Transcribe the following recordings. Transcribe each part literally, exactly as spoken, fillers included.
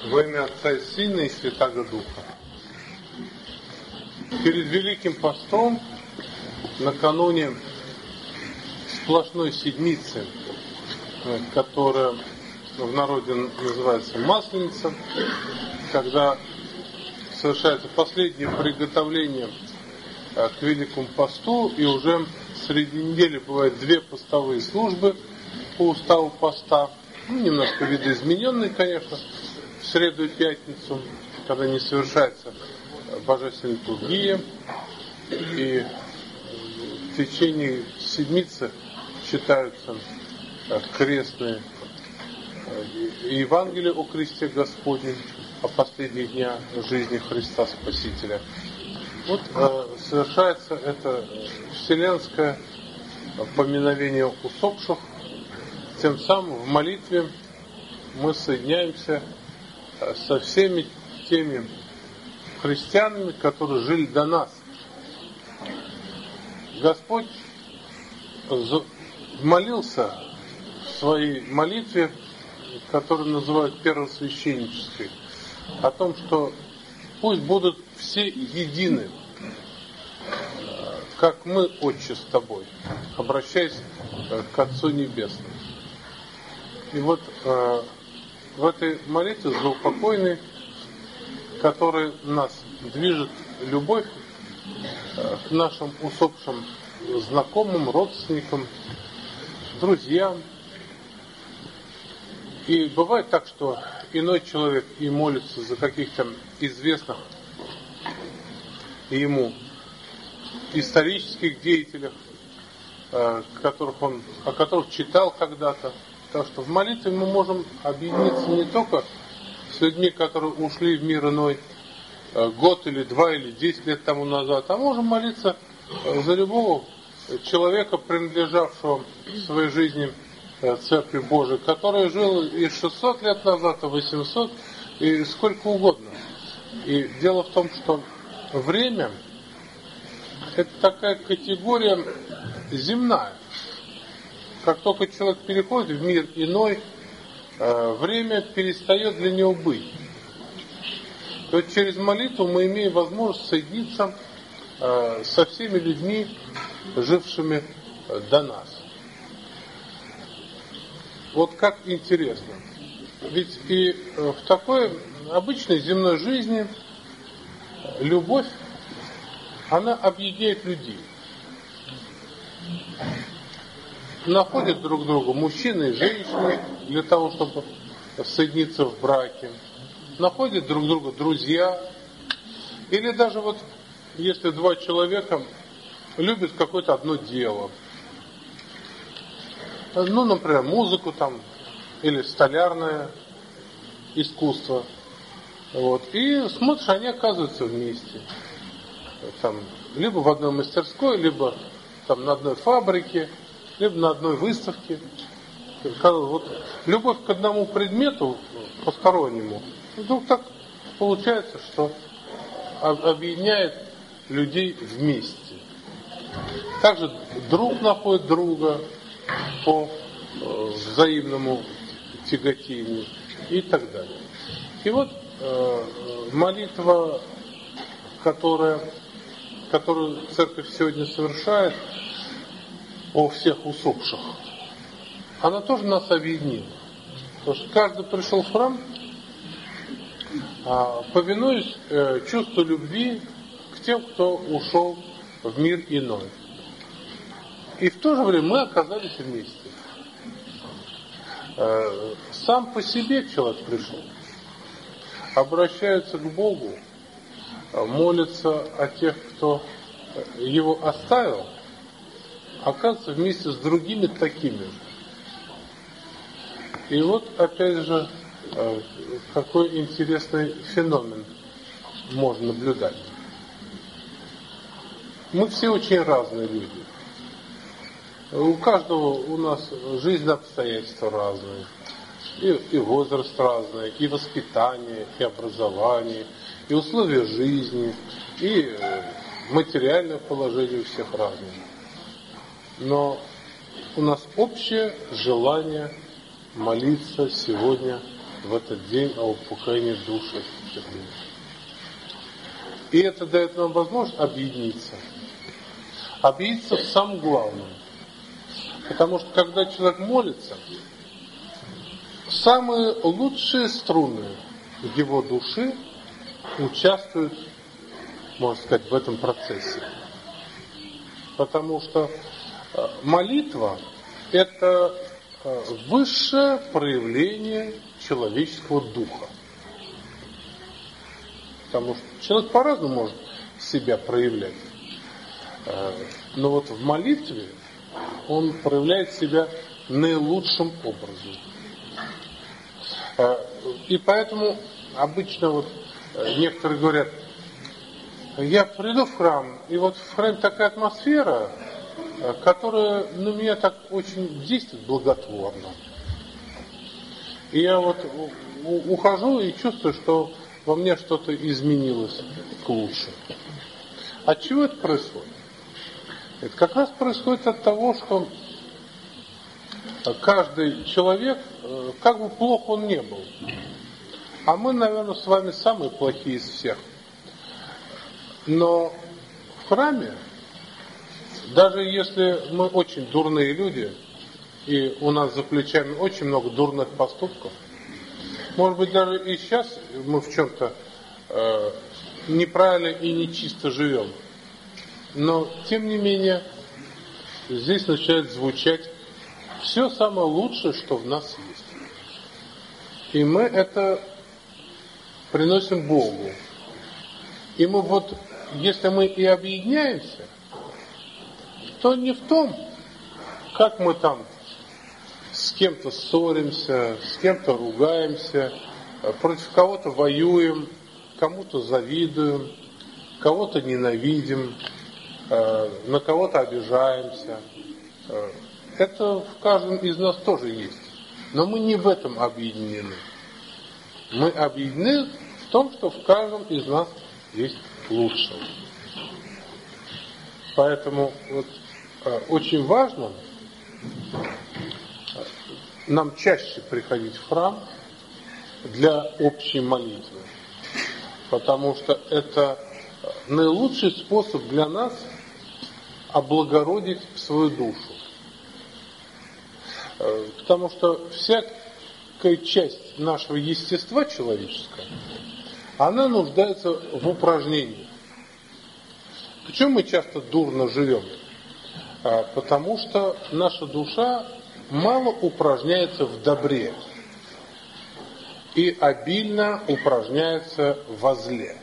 Во имя Отца и Сына и Святаго Духа. Перед Великим Постом, накануне сплошной седмицы, которая в народе называется Масленица, когда совершается последнее приготовление к Великому Посту, и уже среди недели бывают две постовые службы по уставу поста, ну, немножко видоизмененные, конечно, в среду и пятницу, когда не совершается божественная литургия, и в течение седмицы читаются крестные Евангелия о кресте Господнем, о последних днях жизни Христа Спасителя. Вот э, совершается это вселенское поминовение усопших. Тем самым в молитве мы соединяемся со всеми теми христианами, которые жили до нас. Господь молился в своей молитве, которую называют первосвященнической, о том, что пусть будут все едины, как мы, Отче, с тобой, обращаясь к Отцу Небесному. И вот э, в этой молитве заупокойной, которая нас движет любовь э, к нашим усопшим знакомым, родственникам, друзьям. И бывает так, что иной человек и молится за каких-то известных ему исторических деятелей, э, которых он, о которых читал когда-то. Потому что в молитве мы можем объединиться не только с людьми, которые ушли в мир иной год или два или десять лет тому назад, а можем молиться за любого человека, принадлежавшего в своей жизни Церкви Божией, который жил и шестьсот лет назад, и восемьсот, и сколько угодно. И дело в том, что время – это такая категория земная. Как только человек переходит в мир иной, время перестает для него быть. То есть через молитву мы имеем возможность соединиться со всеми людьми, жившими до нас. Вот как интересно. Ведь и в такой обычной земной жизни любовь, она объединяет людей. Находят друг друга мужчины и женщины для того, чтобы соединиться в браке. Находят друг друга друзья. Или даже вот если два человека любят какое-то одно дело. Ну, например, музыку там, или столярное искусство. Вот. И смотришь, они оказываются вместе. Там, либо в одной мастерской, либо там на одной фабрике, либо на одной выставке. Вот, любовь к одному предмету, постороннему, вдруг так получается, что объединяет людей вместе. Также друг находит друга по взаимному тяготению и так далее. И вот э, молитва, которая, которую Церковь сегодня совершает, о всех усопших, она тоже нас объединила. Потому что каждый пришел в храм, повинуясь чувству любви к тем, кто ушел в мир иной. И в то же время мы оказались вместе. Сам по себе человек пришел, обращается к Богу, молится о тех, кто его оставил, оказывается вместе с другими такими же. И вот опять же, какой интересный феномен можно наблюдать. Мы все очень разные люди. У каждого у нас жизненные обстоятельства разные. И, и возраст разный, и воспитание, и образование, и условия жизни, и материальное положение у всех разное. Но у нас общее желание молиться сегодня в этот день о упокоении души. И это дает нам возможность объединиться. Объединиться в самом главном. Потому что когда человек молится, самые лучшие струны его души участвуют, можно сказать, в этом процессе. Потому что молитва – это высшее проявление человеческого духа. Потому что человек по-разному может себя проявлять. Но вот в молитве он проявляет себя наилучшим образом. И поэтому обычно вот некоторые говорят: я приду в храм, и вот в храме такая атмосфера, которая на меня так очень действует благотворно. И я вот ухожу и чувствую, что во мне что-то изменилось к лучшему. От чего это происходит? Это как раз происходит от того, что каждый человек, как бы плох он не был, а мы, наверное, с вами самые плохие из всех. Но в храме, даже если мы очень дурные люди, и у нас за плечами очень много дурных поступков, может быть, даже и сейчас мы в чем-то э, неправильно и нечисто живем, но, тем не менее, здесь начинает звучать все самое лучшее, что в нас есть. И мы это приносим Богу. И мы вот, если мы и объединяемся, то не в том, как мы там с кем-то ссоримся, с кем-то ругаемся, против кого-то воюем, кому-то завидуем, кого-то ненавидим, на кого-то обижаемся. Это в каждом из нас тоже есть. Но мы не в этом объединены. Мы объединены в том, что в каждом из нас есть лучшее. Поэтому вот, очень важно нам чаще приходить в храм для общей молитвы. Потому что это наилучший способ для нас облагородить свою душу. Потому что всякая часть нашего естества человеческого, она нуждается в упражнении. Почему мы часто дурно живем? Потому что наша душа мало упражняется в добре и обильно упражняется во зле.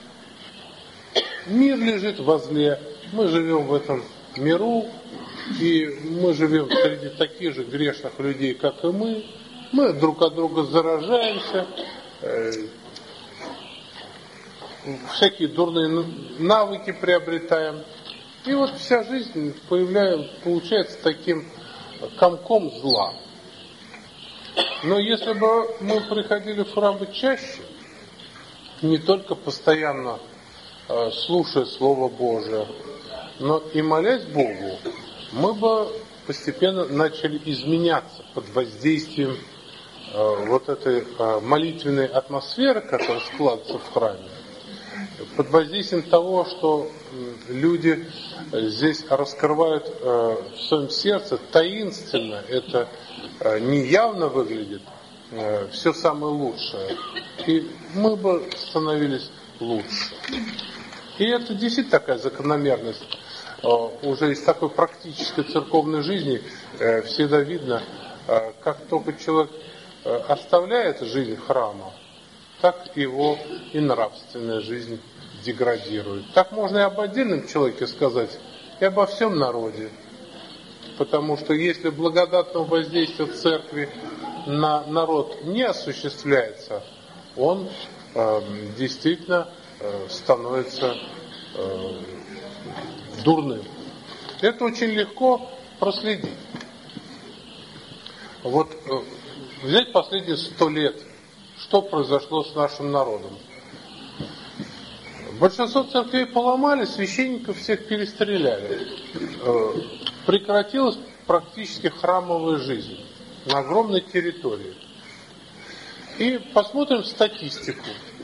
Мир лежит во зле, мы живем в этом миру, и мы живем среди таких же грешных людей, как и мы. Мы друг от друга заражаемся, э, всякие дурные навыки приобретаем. И вот вся жизнь появляется, получается таким комком зла. Но если бы мы приходили в храм чаще, не только постоянно э, слушая Слово Божие, но и молясь Богу, мы бы постепенно начали изменяться под воздействием э, вот этой э, молитвенной атмосферы, которая складывается в храме, под воздействием того, что э, люди здесь раскрывают э, в своем сердце таинственно, это э, неявно выглядит, э, все самое лучшее, и мы бы становились лучше. И это действительно такая закономерность. Уже из такой практической церковной жизни всегда видно, как только человек оставляет жизнь храма, так его и нравственная жизнь деградирует. Так можно и об отдельном человеке сказать, и обо всем народе. Потому что если благодатного воздействия церкви на народ не осуществляется, он э, действительно э, становится э, дурным. Это очень легко проследить. Вот э, взять последние сто лет, что произошло с нашим народом. Большинство церквей поломали, священников всех перестреляли. Э, прекратилась практически храмовая жизнь на огромной территории. И посмотрим статистику.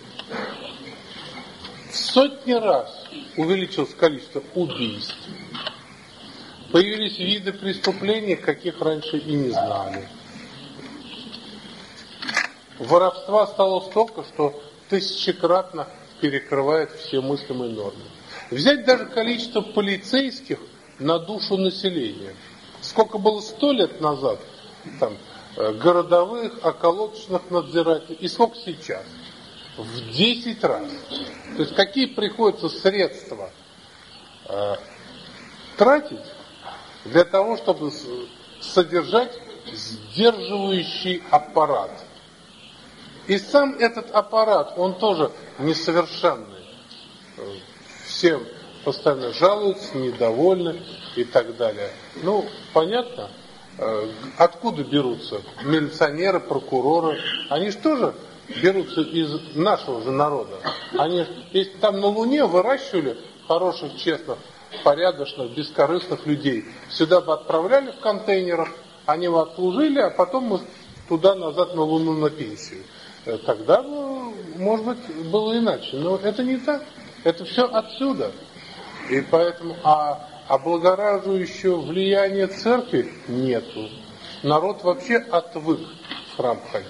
В сотни раз увеличилось количество убийств. Появились виды преступлений, каких раньше и не знали. Воровства стало столько, что тысячекратно перекрывает все мыслимые нормы. Взять даже количество полицейских на душу населения. Сколько было сто лет назад там, городовых, околоточных надзирателей, и сколько сейчас? В десять раз. То есть какие приходится средства э, тратить для того, чтобы содержать сдерживающий аппарат. И сам этот аппарат, он тоже несовершенный. Всем постоянно жалуются, недовольны и так далее. Ну, понятно, откуда берутся милиционеры, прокуроры. Они же тоже берутся из нашего же народа. Они, если там на Луне выращивали хороших, честных, порядочных, бескорыстных людей, сюда бы отправляли в контейнерах, они бы отслужили, а потом мы туда назад на Луну на пенсию. Тогда, может быть, было иначе. Но это не так. Это все отсюда. И поэтому, а облагораживающего влияния церкви нету. Народ вообще отвык в храм ходить.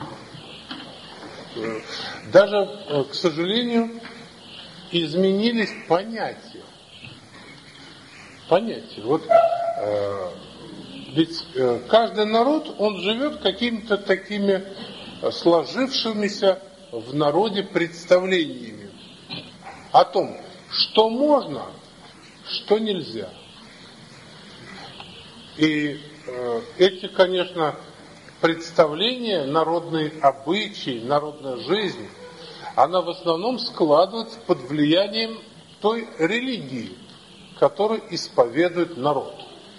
Даже, к сожалению, изменились понятия. Понятия. Вот, э, ведь э, каждый народ, он живет какими-то такими сложившимися в народе представлениями о том, что можно, что нельзя. И э, эти, конечно, представления, народные обычаи, народная жизнь, она в основном складывается под влиянием той религии, которую исповедует народ.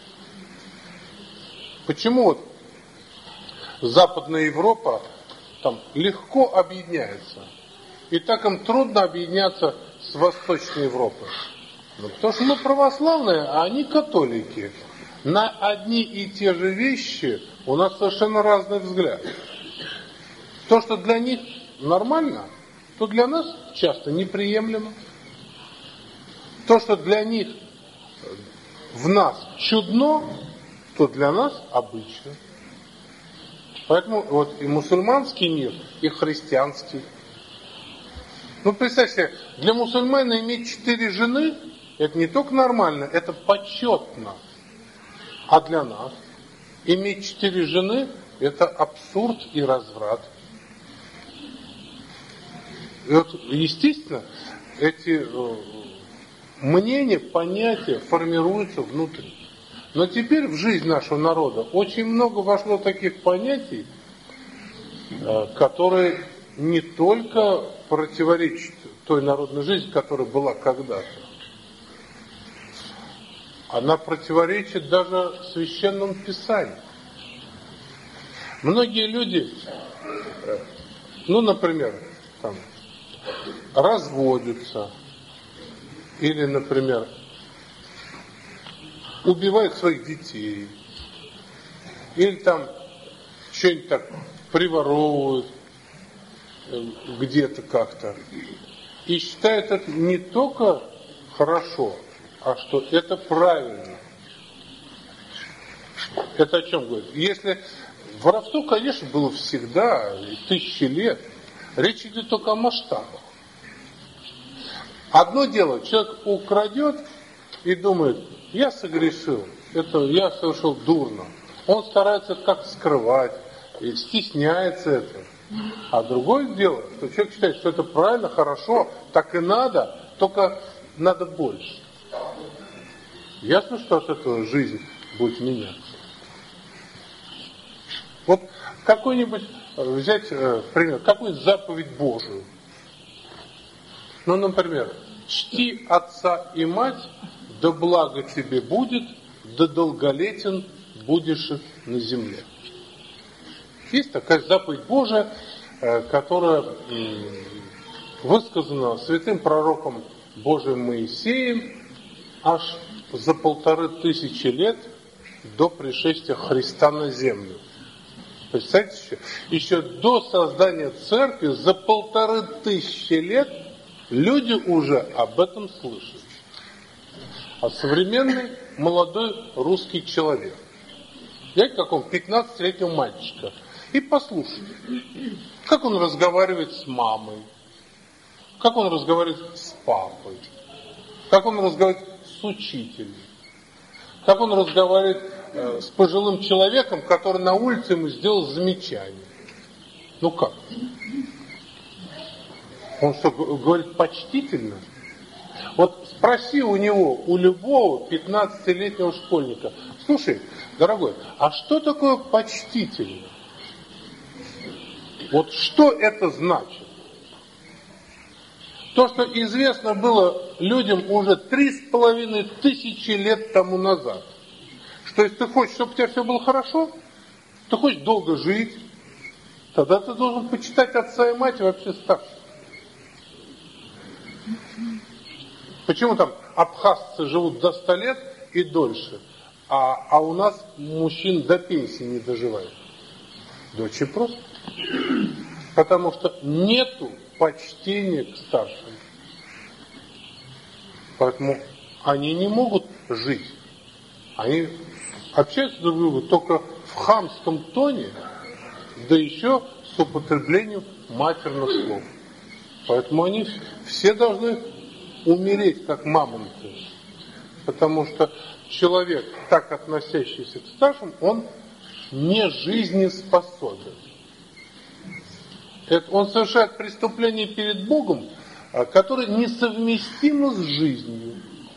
Почему вот Западная Европа там легко объединяется, и так им трудно объединяться с Восточной Европой? Ну, потому что мы православные, а они католики. На одни и те же вещи у нас совершенно разный взгляд. То, что для них нормально, то для нас часто неприемлемо. То, что для них в нас чудно, то для нас обычно. Поэтому вот и мусульманский мир, и христианский. Ну, представьте, для мусульмана иметь четыре жены, это не только нормально, это почетно. А для нас иметь четыре жены, это абсурд и разврат. И вот, естественно, эти э, мнения, понятия формируются внутри. Но теперь в жизнь нашего народа очень много вошло таких понятий, э, которые не только противоречат той народной жизни, которая была когда-то, она противоречит даже священному писанию. Многие люди, ну, например, там, разводятся, или, например, убивают своих детей, или там что-нибудь так приворовывают где-то как-то, и считают это не только хорошо, а что это правильно. Это о чем говорит? Если воровство, конечно, было всегда, тысячи лет, речь идет только о масштабах. Одно дело, человек украдет и думает, я согрешил, это я совершил дурно. Он старается это как-то скрывать, и стесняется этого. А другое дело, что человек считает, что это правильно, хорошо, так и надо, только надо больше. Ясно, что от этого жизнь будет меняться. Вот какой-нибудь, взять пример, какую-нибудь заповедь Божию. Ну, например, чти отца и мать, да благо тебе будет, да долголетен будешь на земле. Есть такая заповедь Божия, которая высказана святым пророком Божиим Моисеем аж за полторы тысячи лет до пришествия Христа на землю. Представляете, еще, еще до создания церкви за полторы тысячи лет люди уже об этом слышали. А современный молодой русский человек, взять какого пятнадцатилетнего мальчика и послушать, как он разговаривает с мамой, как он разговаривает с папой, как он разговаривает с учителем, как он разговаривает э, с пожилым человеком, который на улице ему сделал замечание. Ну как? Он что, говорит почтительно? Вот спроси у него, у любого пятнадцатилетнего школьника: слушай, дорогой, а что такое почтительно? Вот что это значит? То, что известно было людям уже три с половиной тысячи лет тому назад. Что если ты хочешь, чтобы у тебя все было хорошо, ты хочешь долго жить, тогда ты должен почитать отца и мать и вообще старших. Почему там абхазцы живут до ста лет и дольше, а, а у нас мужчин до пенсии не доживают? Да очень просто. Потому что нету почтения к старшим. Поэтому они не могут жить. Они общаются друг с другом только в хамском тоне, да еще с употреблением матерных слов. Поэтому они все должны умереть, как мамонты. Потому что человек, так относящийся к старшим, он не жизнеспособен. Это он совершает преступление перед Богом, которое несовместимо с жизнью.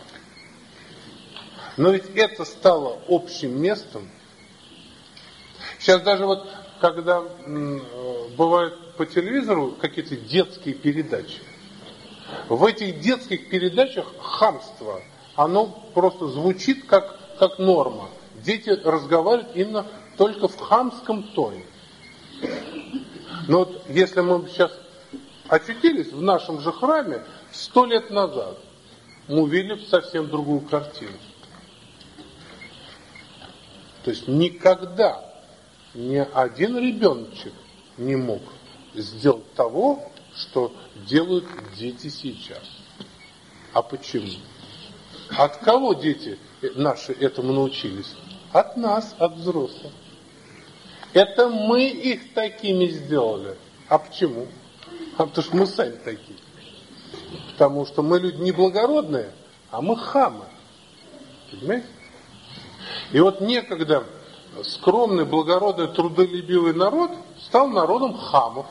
Но ведь это стало общим местом. Сейчас даже вот, когда м, бывают по телевизору какие-то детские передачи, в этих детских передачах хамство, оно просто звучит как, как норма. Дети разговаривают именно только в хамском тоне. Но вот если мы сейчас очутились в нашем же храме сто лет назад, мы увидели совсем другую картину. То есть никогда ни один ребеночек не мог сделать того, что делают дети сейчас. А почему? От кого дети наши этому научились? От нас, от взрослых. Это мы их такими сделали. А почему? А потому что мы сами такие. Потому что мы люди неблагородные, а мы хамы. Понимаете? И вот некогда скромный, благородный, трудолюбивый народ стал народом хамов.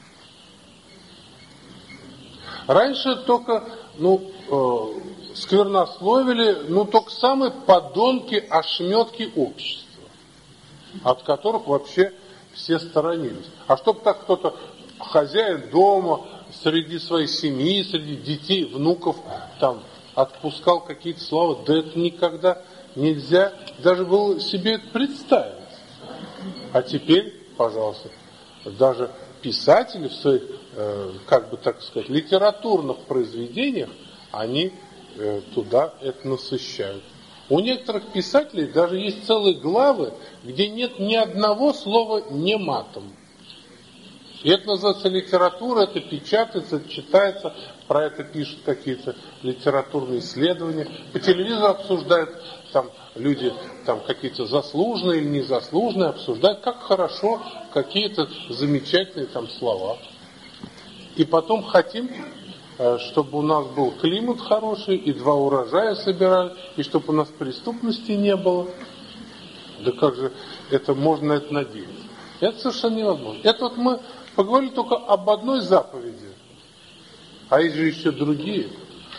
Раньше только, ну, э, сквернословили, ну, только самые подонки, ошметки общества, от которых вообще все сторонились. А чтобы так кто-то, хозяин дома, среди своей семьи, среди детей, внуков, там, отпускал какие-то слова, да это никогда нельзя даже было себе это представить. А теперь, пожалуйста, даже писатели в своих, э, как бы так сказать, литературных произведениях, они э, туда это насыщают. У некоторых писателей даже есть целые главы, где нет ни одного слова не матом. И это называется литература, это печатается, это читается, про это пишут какие-то литературные исследования. По телевизору обсуждают, там люди там какие-то заслуженные или незаслуженные, обсуждают, как хорошо, какие-то замечательные там слова. И потом хотим, чтобы у нас был климат хороший, и два урожая собирали, и чтобы у нас преступности не было. Да как же это можно на это надеяться? Это совершенно невозможно. Это вот мы поговорили только об одной заповеди, а есть же еще другие.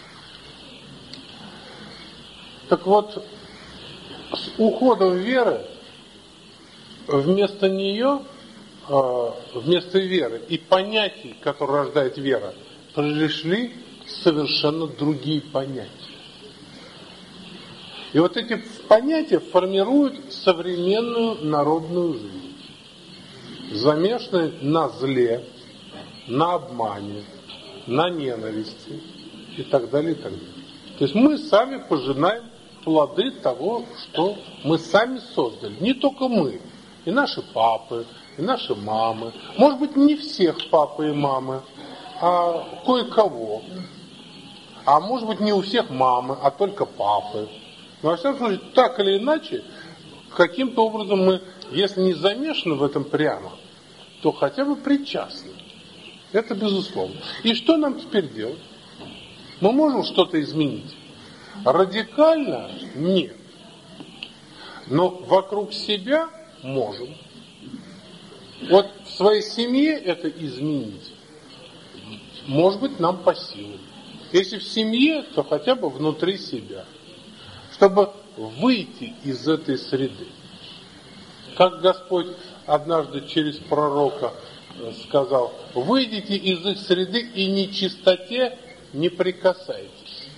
Так вот, с уходом веры вместо нее, вместо веры и понятий, которые рождает вера, пришли совершенно другие понятия. И вот эти понятия формируют современную народную жизнь, замешанную на зле, на обмане, на ненависти и так далее, и так далее. То есть мы сами пожинаем плоды того, что мы сами создали. Не только мы, и наши папы, и наши мамы. Может быть, не всех папы и мамы, а кое-кого. А может быть, не у всех мамы, а только папы. Но, во всяком случае, так или иначе, каким-то образом мы, если не замешаны в этом прямо, то хотя бы причастны. Это безусловно. И что нам теперь делать? Мы можем что-то изменить? Радикально? Нет. Но вокруг себя можем. Вот в своей семье это изменить, может быть, нам по силам. Если в семье, то хотя бы внутри себя. Чтобы выйти из этой среды. Как Господь однажды через пророка сказал: выйдите из их среды и нечистоте не прикасайтесь.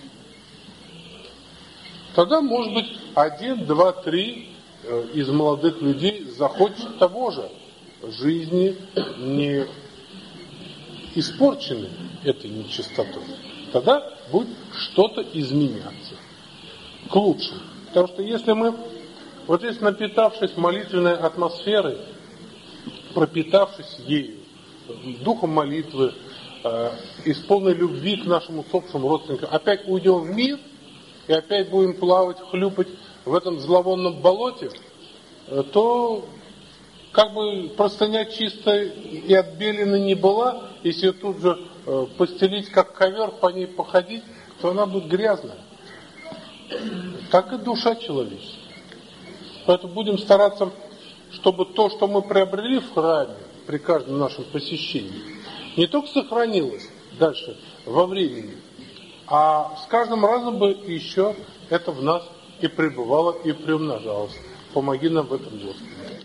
Тогда, может быть, один, два, три из молодых людей захочет того же. Жизни не испорчены этой нечистотой. Тогда будет что-то изменяться к лучшему. Потому что если мы, вот здесь напитавшись молитвенной атмосферой, пропитавшись ею, духом молитвы, э, из полной любви к нашему собственному родственнику, опять уйдем в мир и опять будем плавать, хлюпать в этом зловонном болоте, э, то как бы простыня чистая и отбелена не была, если ее тут же э, постелить как ковер, по ней походить, то она будет грязная. Так и душа человеческая. Поэтому будем стараться, чтобы то, что мы приобрели в храме при каждом нашем посещении, не только сохранилось дальше во времени, а с каждым разом бы еще это в нас и пребывало, и приумножалось. Помоги нам в этом, Господи.